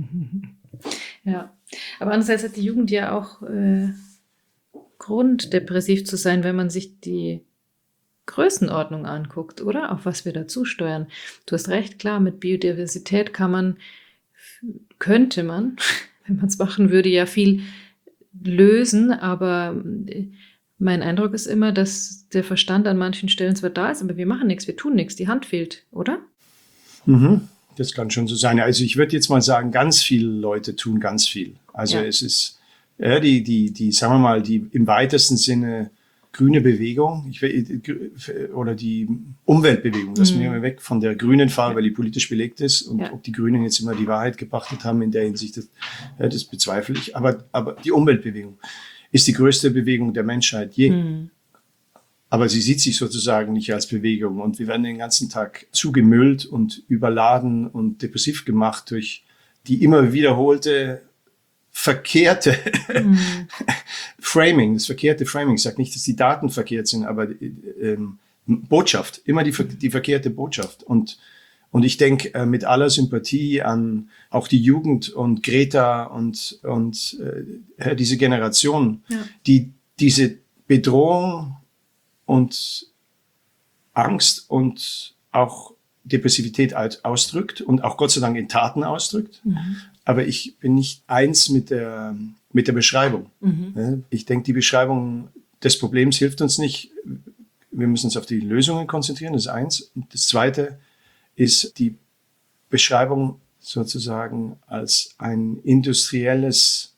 Ja, aber andererseits hat die Jugend ja auch äh, Grund, depressiv zu sein, wenn man sich die Größenordnung anguckt, oder? Auf was wir dazu steuern. Du hast recht, klar, mit Biodiversität kann man, könnte man, wenn man es machen würde, ja viel lösen, aber äh, mein Eindruck ist immer, dass der Verstand an manchen Stellen zwar da ist, aber wir machen nichts, wir tun nichts, die Hand fehlt, oder? Mhm. Das kann schon so sein. Also ich würde jetzt mal sagen, ganz viele Leute tun ganz viel. Also Ja. es ist, ja, die, die, die, sagen wir mal, die im weitesten Sinne grüne Bewegung ich, will- oder die Umweltbewegung, das Mhm. nehmen wir weg von der grünen Farbe, weil die politisch belegt ist und Ja. ob die Grünen jetzt immer die Wahrheit gepachtet haben in der Hinsicht, das, ja, das bezweifle ich. Aber, aber die Umweltbewegung ist die größte Bewegung der Menschheit je. Mhm. Aber sie sieht sich sozusagen nicht als Bewegung und wir werden den ganzen Tag zugemüllt und überladen und depressiv gemacht durch die immer wiederholte verkehrte Mhm. Framing, das verkehrte Framing. Ich sage nicht, dass die Daten verkehrt sind, aber ähm, Botschaft, immer die, die verkehrte Botschaft. Und, und ich denke äh, mit aller Sympathie an auch die Jugend und Greta und, und äh, diese Generation, Ja. die diese Bedrohung und Angst und auch Depressivität ausdrückt und auch Gott sei Dank in Taten ausdrückt. Mhm. Aber ich bin nicht eins mit der, mit der Beschreibung. Mhm. Ich denke, die Beschreibung des Problems hilft uns nicht. Wir müssen uns auf die Lösungen konzentrieren, das ist eins. Und das zweite ist die Beschreibung sozusagen als ein industrielles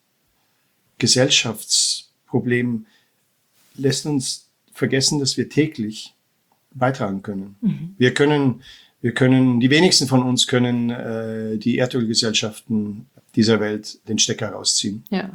Gesellschaftsproblem lässt uns vergessen, dass wir täglich beitragen können. Mhm. Wir können, wir können, die wenigsten von uns können äh, die Erdölgesellschaften dieser Welt den Stecker rausziehen. Ja.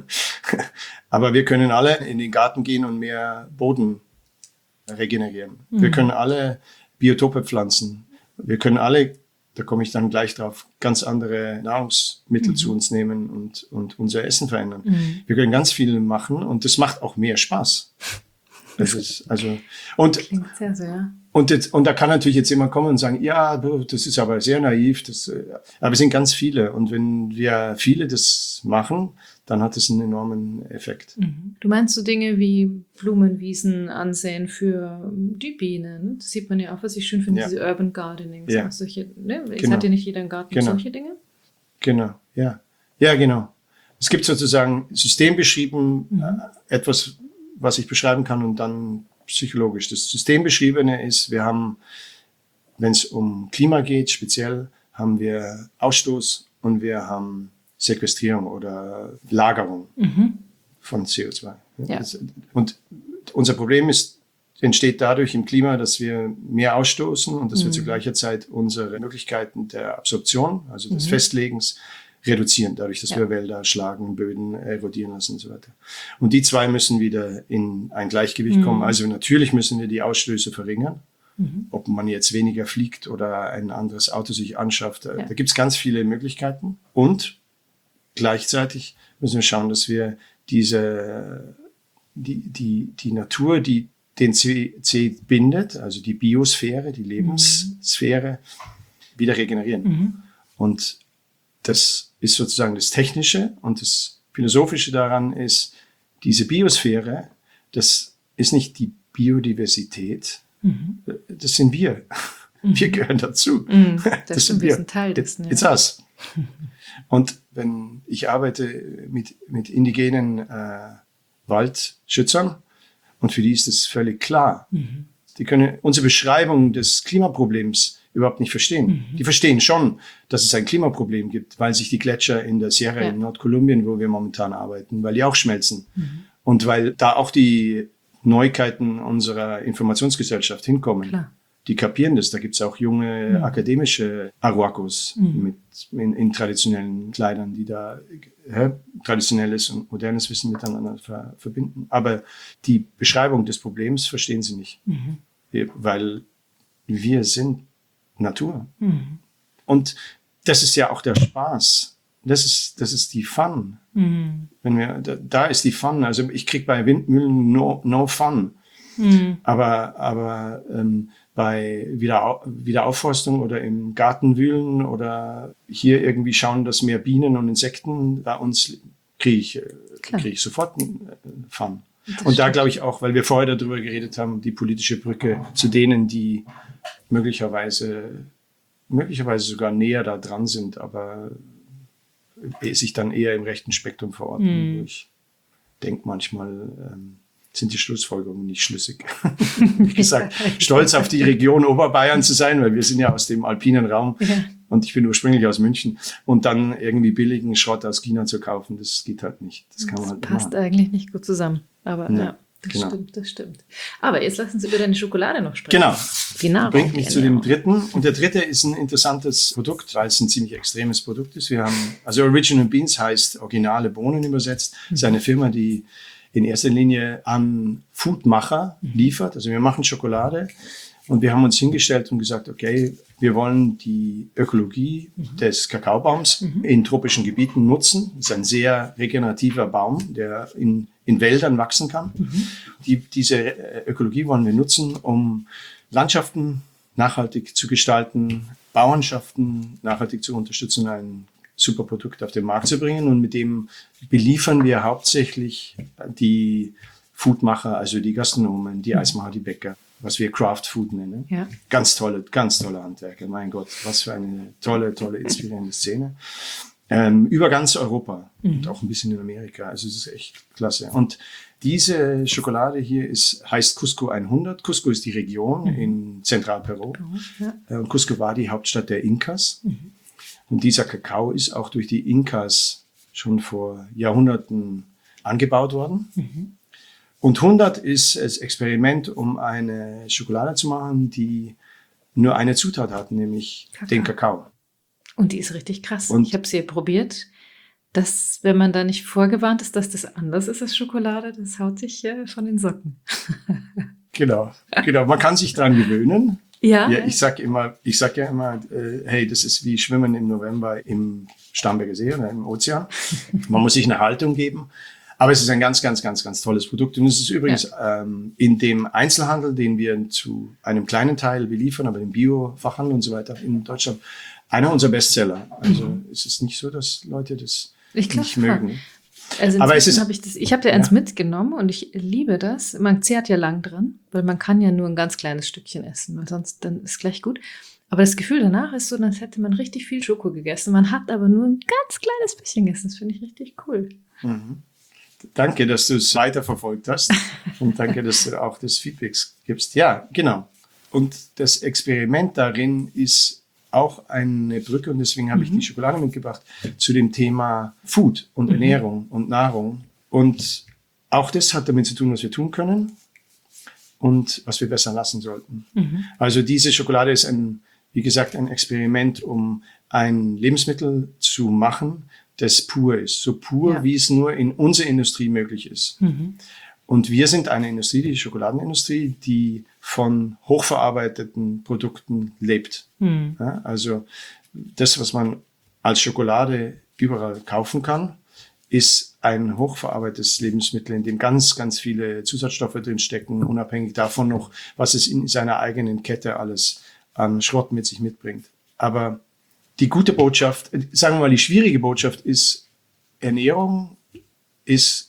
Aber wir können alle in den Garten gehen und mehr Boden regenerieren. Mhm. Wir können alle Biotope pflanzen. Wir können alle, da komme ich dann gleich drauf, ganz andere Nahrungsmittel mhm. zu uns nehmen und, und unser Essen verändern. Mhm. Wir können ganz viel machen und das macht auch mehr Spaß. Das ist also und klingt sehr, sehr. Und, jetzt, und da kann natürlich jetzt jemand kommen und sagen, ja, das ist aber sehr naiv. Das, aber es sind ganz viele. Und wenn wir viele das machen, dann hat es einen enormen Effekt. Mhm. Du meinst so Dinge wie Blumenwiesen ansehen für die Bienen? Das sieht man ja auch, was ich schön finde, Ja. diese Urban Gardening. Ja. Solche, ne? Es Genau. hat ja nicht jeder einen Garten, Genau. solche Dinge? Genau, ja. Ja, genau. Es gibt sozusagen System beschrieben, Mhm. äh, etwas, was ich beschreiben kann und dann psychologisch. Das Systembeschriebene ist, wir haben, wenn es um Klima geht, speziell, haben wir Ausstoß und wir haben Sequestrierung oder Lagerung Mhm. von C O zwei. Ja. Und unser Problem ist, entsteht dadurch im Klima, dass wir mehr ausstoßen und dass Mhm. wir zu gleicher Zeit unsere Möglichkeiten der Absorption, also des Mhm. Festlegens, reduzieren, dadurch, dass Ja. wir Wälder schlagen, Böden erodieren lassen und so weiter. Und die zwei müssen wieder in ein Gleichgewicht Mhm. kommen. Also natürlich müssen wir die Ausstöße verringern. Mhm. Ob man jetzt weniger fliegt oder ein anderes Auto sich anschafft, Ja. da gibt es ganz viele Möglichkeiten. Und gleichzeitig müssen wir schauen, dass wir diese, die, die, die Natur, die den C O zwei bindet, also die Biosphäre, die Lebenssphäre, wieder regenerieren. Mhm. Und das ist sozusagen das Technische und das Philosophische daran ist, diese Biosphäre, das ist nicht die Biodiversität, Mhm. das sind wir. Wir gehören dazu. Mhm. Das, Das stimmt, sind wir wir. sind Teil dessen. Ja. It's us. Und wenn ich arbeite mit, mit indigenen äh, Waldschützern und für die ist es völlig klar. Mhm. Die können unsere Beschreibung des Klimaproblems überhaupt nicht verstehen. Mhm. Die verstehen schon, dass es ein Klimaproblem gibt, weil sich die Gletscher in der Sierra Ja. in Nordkolumbien, wo wir momentan arbeiten, weil die auch schmelzen. Mhm. Und weil da auch die Neuigkeiten unserer Informationsgesellschaft hinkommen. Klar. Die kapieren das. Da gibt es auch junge Mhm. akademische Arhuacos Mhm. mit, in, in traditionellen Kleidern, die da äh, traditionelles und modernes Wissen miteinander ver, verbinden. Aber die Beschreibung des Problems verstehen sie nicht, Mhm. weil wir sind Natur. Mhm. Und das ist ja auch der Spaß. Das ist, das ist die Fun. Mhm. Wenn wir, da, da ist die Fun. Also ich krieg bei Windmühlen no, no Fun. Mhm. Aber, aber ähm, bei Wiederau Wiederaufforstung oder im Garten wühlen oder hier irgendwie schauen, dass mehr Bienen und Insekten bei uns kriege ich, äh, Klar. krieg ich sofort einen äh, Fun. Das Und da stimmt. glaube ich auch, weil wir vorher darüber geredet haben, die politische Brücke zu denen, die möglicherweise, möglicherweise sogar näher da dran sind, aber sich dann eher im rechten Spektrum verorten. Mhm. Wo ich denke manchmal, ähm, sind die Schlussfolgerungen nicht schlüssig. Wie gesagt, stolz auf die Region Oberbayern zu sein, weil wir sind ja aus dem alpinen Raum Ja. und ich bin ursprünglich aus München und dann irgendwie billigen Schrott aus China zu kaufen, das geht halt nicht. Das kann man Das halt nicht passt machen. eigentlich nicht gut zusammen. Aber Nee, ja, das genau. stimmt, das stimmt. Aber jetzt lassen Sie über deine Schokolade noch sprechen. Genau. Die Nahrung. Bringt mich die zu dem Ernährung. dritten. Und der dritte ist ein interessantes Produkt, weil es ein ziemlich extremes Produkt ist. Wir haben, also Original Beans heißt originale Bohnen übersetzt. Das ist eine Firma, die in erster Linie an Foodmacher liefert. Also wir machen Schokolade Und wir haben uns hingestellt und gesagt, okay, wir wollen die Ökologie mhm. des Kakaobaums mhm. in tropischen Gebieten nutzen. Das ist ein sehr regenerativer Baum, der in, in Wäldern wachsen kann. Mhm. Die, diese Ökologie wollen wir nutzen, um Landschaften nachhaltig zu gestalten, Bauernschaften nachhaltig zu unterstützen, ein super Produkt auf den Markt zu bringen. Und mit dem beliefern wir hauptsächlich die Foodmacher, also die Gastronomen, die Eismacher, die Bäcker, was wir Craft Food nennen. Ja. Ganz tolle, ganz tolle Handwerker. Mein Gott, was für eine tolle, tolle, inspirierende Szene. Ähm, über ganz Europa mhm. und auch ein bisschen in Amerika. Also es ist echt klasse. Und diese Schokolade hier ist, heißt Cusco hundert. Cusco ist die Region mhm. in Zentralperu. Ja. Und Cusco war die Hauptstadt der Inkas. Mhm. Und dieser Kakao ist auch durch die Inkas schon vor Jahrhunderten angebaut worden. Mhm. Und hundert ist das Experiment, um eine Schokolade zu machen, die nur eine Zutat hat, nämlich Kakao. Den Kakao. Und die ist richtig krass. Und ich habe sie probiert, dass, wenn man da nicht vorgewarnt ist, dass das anders ist als Schokolade, das haut sich äh, von den Socken. Genau, genau. Man kann sich dran gewöhnen. Ja. ja ich sag immer, ich sag ja immer, äh, hey, das ist wie Schwimmen im November im Starnberger See oder im Ozean. Man muss sich eine Haltung geben. Aber es ist ein ganz, ganz, ganz, ganz tolles Produkt. Und es ist übrigens ja. ähm, in dem Einzelhandel, den wir zu einem kleinen Teil beliefern, aber im Bio-Fachhandel und so weiter in Deutschland, einer unserer Bestseller. Also mhm. es ist nicht so, dass Leute das ich nicht klar. mögen. Also aber es ist, hab ich das, ich habe dir eins ja. mitgenommen und ich liebe das. Man zehrt ja lang dran, weil man kann ja nur ein ganz kleines Stückchen essen, weil sonst dann ist gleich gut. Aber das Gefühl danach ist so, als hätte man richtig viel Schoko gegessen. Man hat aber nur ein ganz kleines bisschen gegessen. Das finde ich richtig cool. Mhm. Danke, dass du es weiterverfolgt hast und danke, dass du auch das Feedback gibst. Ja, genau. Und das Experiment darin ist auch eine Brücke und deswegen habe mhm. ich die Schokolade mitgebracht zu dem Thema Food und mhm. Ernährung und Nahrung. Und auch das hat damit zu tun, was wir tun können und was wir besser lassen sollten. Mhm. Also diese Schokolade ist ein, wie gesagt, ein Experiment, um ein Lebensmittel zu machen, das pur ist. So pur, ja. wie es nur in unserer Industrie möglich ist. Mhm. Und wir sind eine Industrie, die Schokoladenindustrie, die von hochverarbeiteten Produkten lebt. Mhm. Ja, also das, was man als Schokolade überall kaufen kann, ist ein hochverarbeitetes Lebensmittel, in dem ganz, ganz viele Zusatzstoffe drinstecken, unabhängig davon noch, was es in seiner eigenen Kette alles an Schrott mit sich mitbringt. Aber die gute Botschaft, sagen wir mal, die schwierige Botschaft ist, Ernährung ist,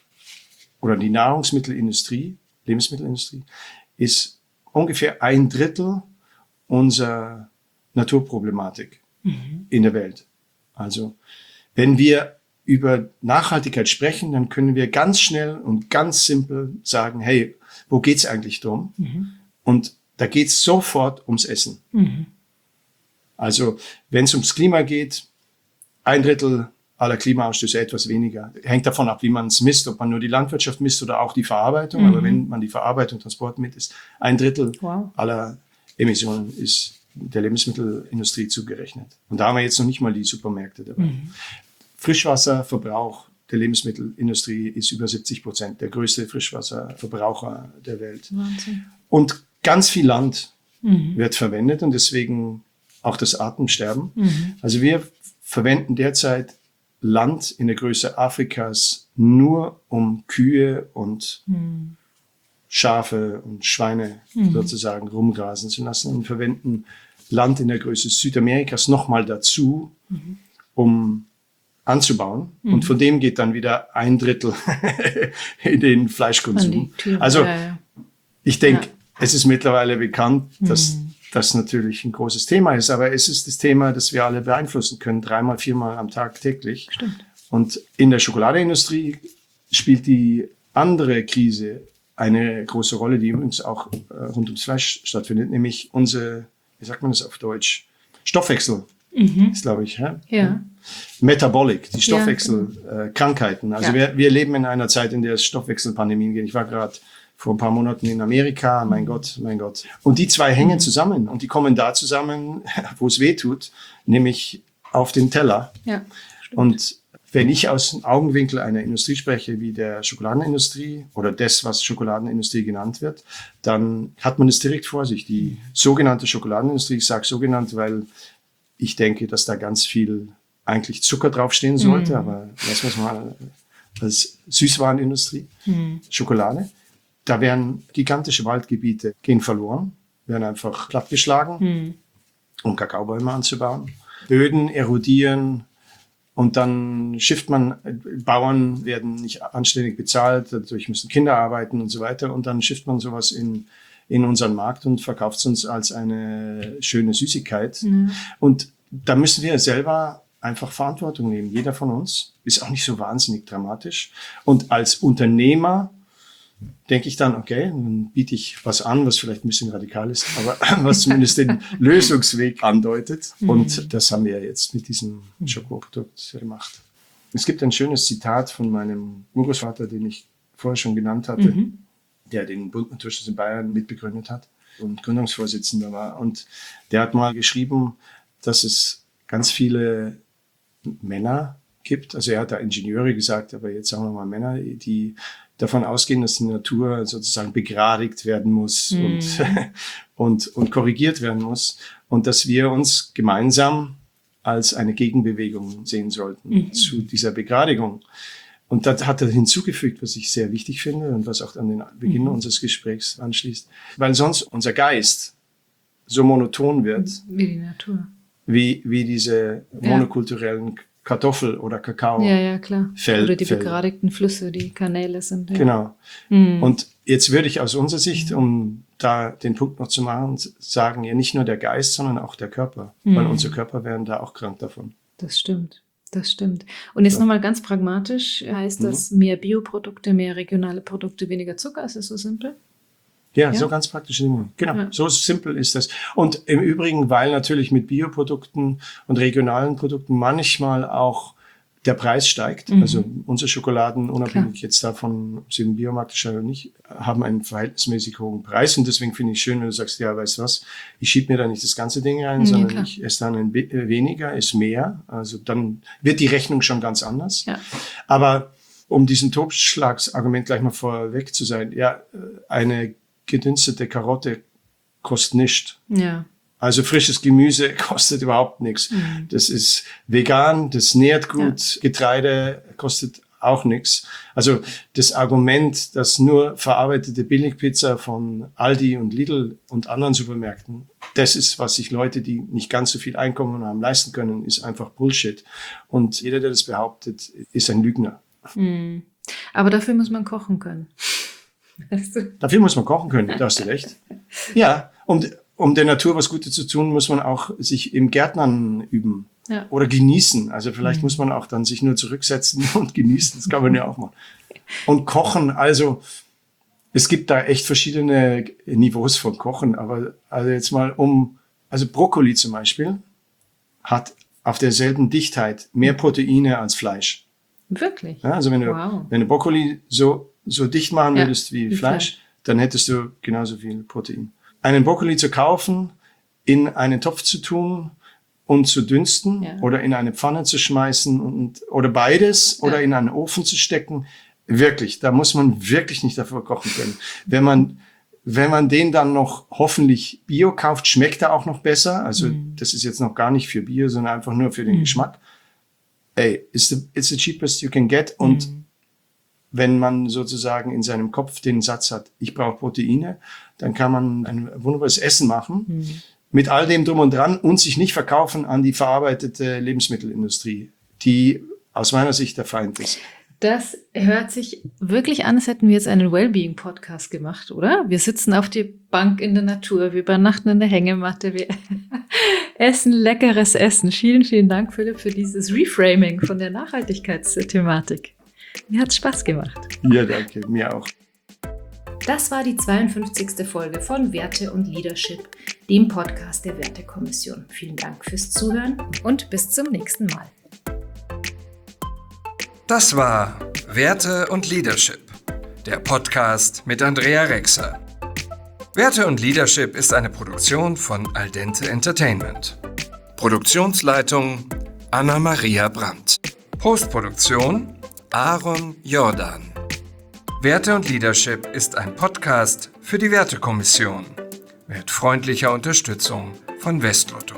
oder die Nahrungsmittelindustrie, Lebensmittelindustrie, ist ungefähr ein Drittel unserer Naturproblematik mhm. in der Welt. Also, wenn wir über Nachhaltigkeit sprechen, dann können wir ganz schnell und ganz simpel sagen, hey, wo geht's eigentlich drum? Mhm. Und da geht's sofort ums Essen. Mhm. Also, wenn es ums Klima geht, ein Drittel aller Klimaaustöße, etwas weniger. Hängt davon ab, wie man es misst, ob man nur die Landwirtschaft misst oder auch die Verarbeitung. Mhm. Aber wenn man die Verarbeitung, Transport mit ist, ein Drittel wow. aller Emissionen ist der Lebensmittelindustrie zugerechnet. Und da haben wir jetzt noch nicht mal die Supermärkte dabei. Mhm. Frischwasserverbrauch der Lebensmittelindustrie ist über siebzig Prozent, der größte Frischwasserverbraucher der Welt. Wahnsinn. Und ganz viel Land mhm. wird verwendet und deswegen auch das Artensterben. Mhm. Also wir verwenden derzeit Land in der Größe Afrikas nur, um Kühe und mhm. Schafe und Schweine mhm. sozusagen rumgrasen zu lassen und verwenden Land in der Größe Südamerikas nochmal dazu, mhm. um anzubauen. Mhm. Und von dem geht dann wieder ein Drittel in den Fleischkonsum. Also ja, ja. ich denke, ja. es ist mittlerweile bekannt, dass mhm. das natürlich ein großes Thema ist, aber es ist das Thema, das wir alle beeinflussen können, dreimal, viermal am Tag täglich. Stimmt. Und in der Schokoladeindustrie spielt die andere Krise eine große Rolle, die übrigens auch äh, rund ums Fleisch stattfindet, nämlich unsere, wie sagt man das auf Deutsch, Stoffwechsel, mhm. ist glaube ich, ja? Ja. Metabolic, die Stoffwechselkrankheiten. Ja. Äh, also ja. wir, wir leben in einer Zeit, in der es Stoffwechselpandemien gibt. Ich war gerade vor ein paar Monaten in Amerika, mein mhm. Gott, mein Gott. Und die zwei hängen mhm. zusammen und die kommen da zusammen, wo es weh tut, nämlich auf den Teller. Ja, und wenn ich aus dem Augenwinkel einer Industrie spreche, wie der Schokoladenindustrie oder das, was Schokoladenindustrie genannt wird, dann hat man es direkt vor sich. Die sogenannte Schokoladenindustrie, ich sage sogenannt, weil ich denke, dass da ganz viel eigentlich Zucker draufstehen sollte, mm. aber lassen wir es mal als Süßwarenindustrie, mm. Schokolade. Da werden gigantische Waldgebiete gehen verloren, werden einfach plattgeschlagen, mm. um Kakaobäume anzubauen. Böden erodieren und dann schifft man, Bauern werden nicht anständig bezahlt, dadurch müssen Kinder arbeiten und so weiter und dann schifft man sowas in, in unseren Markt und verkauft es uns als eine schöne Süßigkeit. Mm. Und da müssen wir selber einfach Verantwortung nehmen. Jeder von uns ist auch nicht so wahnsinnig dramatisch. Und als Unternehmer denke ich dann, okay, dann biete ich was an, was vielleicht ein bisschen radikal ist, aber was zumindest den Lösungsweg andeutet. Mhm. Und das haben wir jetzt mit diesem Schokoprodukt gemacht. Es gibt ein schönes Zitat von meinem Urgroßvater, den ich vorher schon genannt hatte, mhm. der den Bund Naturschutz in Bayern mitbegründet hat und Gründungsvorsitzender war. Und der hat mal geschrieben, dass es ganz viele Männer gibt, also er hat da Ingenieure gesagt, aber jetzt sagen wir mal Männer, die davon ausgehen, dass die Natur sozusagen begradigt werden muss mm. und, und, und korrigiert werden muss und dass wir uns gemeinsam als eine Gegenbewegung sehen sollten mm. zu dieser Begradigung. Und das hat er hinzugefügt, was ich sehr wichtig finde und was auch an den Beginn mm. unseres Gesprächs anschließt, weil sonst unser Geist so monoton wird. Wie die Natur. Wie, wie diese monokulturellen Kartoffel- oder Kakao. Ja, ja, klar. Feld, oder die Felder. begradigten Flüsse, die Kanäle sind. Ja. Genau. Mhm. Und jetzt würde ich aus unserer Sicht, um da den Punkt noch zu machen, sagen, ja nicht nur der Geist, sondern auch der Körper. Mhm. Weil unsere Körper werden da auch krank davon. Das stimmt. Das stimmt. Und jetzt Ja. nochmal ganz pragmatisch, heißt das Mhm. mehr Bioprodukte, mehr regionale Produkte, weniger Zucker? Ist das so simpel? Ja, Ja. so ganz praktische Dinge. Genau, Ja. so simpel ist das. Und im Übrigen, weil natürlich mit Bioprodukten und regionalen Produkten manchmal auch der Preis steigt. Mhm. Also unsere Schokoladen, unabhängig Klar. jetzt davon, ob sie im Biomarkt erscheinen oder nicht, haben einen verhältnismäßig hohen Preis. Und deswegen finde ich schön, wenn du sagst, ja, weißt du was, ich schiebe mir da nicht das ganze Ding rein, Ja, sondern klar. ich esse dann ein bi- weniger, esse mehr. Also dann wird die Rechnung schon ganz anders. Ja. Aber um diesen Totschlagsargument gleich mal vorweg zu sein, ja, eine gedünstete Karotte kostet nichts. Ja. Also frisches Gemüse kostet überhaupt nichts. Mhm. Das ist vegan, das nährt gut. Ja. Getreide kostet auch nichts. Also das Argument, dass nur verarbeitete Billigpizza von Aldi und Lidl und anderen Supermärkten, das ist, was sich Leute, die nicht ganz so viel Einkommen haben, leisten können, ist einfach Bullshit. Und jeder, der das behauptet, ist ein Lügner. Mhm. Aber dafür muss man kochen können. Weißt du? Dafür muss man kochen können, da hast du recht. Ja, um, um der Natur was Gutes zu tun, muss man auch sich im Gärtnern üben Ja. oder genießen. Also vielleicht Mhm. muss man auch dann sich nur zurücksetzen und genießen. Das kann man ja auch machen. Und kochen, also es gibt da echt verschiedene Niveaus von Kochen. Aber also jetzt mal um, also Brokkoli zum Beispiel hat auf derselben Dichtheit mehr Proteine als Fleisch. Wirklich? Ja, also wenn du, Wow. wenn du Brokkoli so, so dicht machen Ja, würdest wie, wie Fleisch, Fleisch. dann hättest du genauso viel Protein. Einen Brokkoli zu kaufen, in einen Topf zu tun und zu dünsten Ja. oder in eine Pfanne zu schmeißen und, oder beides oder Ja. in einen Ofen zu stecken, wirklich, da muss man wirklich nicht dafür kochen können. Wenn man, wenn man den dann noch hoffentlich Bio kauft, schmeckt er auch noch besser. Also Mhm. das ist jetzt noch gar nicht für Bio, sondern einfach nur für den Mhm. Geschmack. Ey, it's the, it's the cheapest you can get. Und Mhm. wenn man sozusagen in seinem Kopf den Satz hat, ich brauche Proteine, dann kann man ein wunderbares Essen machen Mhm. mit all dem drum und dran und sich nicht verkaufen an die verarbeitete Lebensmittelindustrie, die aus meiner Sicht der Feind ist. Das hört sich wirklich an, als hätten wir jetzt einen Wellbeing-Podcast gemacht, oder? Wir sitzen auf der Bank in der Natur, wir übernachten in der Hängematte, wir essen leckeres Essen. Vielen, vielen Dank, Philipp, für dieses Reframing von der Nachhaltigkeitsthematik. Mir hat's Spaß gemacht. Ja, danke, mir auch. Das war die zweiundfünfzigste Folge von Werte und Leadership, dem Podcast der Wertekommission. Vielen Dank fürs Zuhören und bis zum nächsten Mal. Das war Werte und Leadership, der Podcast mit Andrea Rexer. Werte und Leadership ist eine Produktion von Al dente Entertainment. Produktionsleitung Anna-Maria Brandt. Postproduktion Aaron Jordan. Werte und Leadership ist ein Podcast für die Wertekommission mit freundlicher Unterstützung von Westlotto.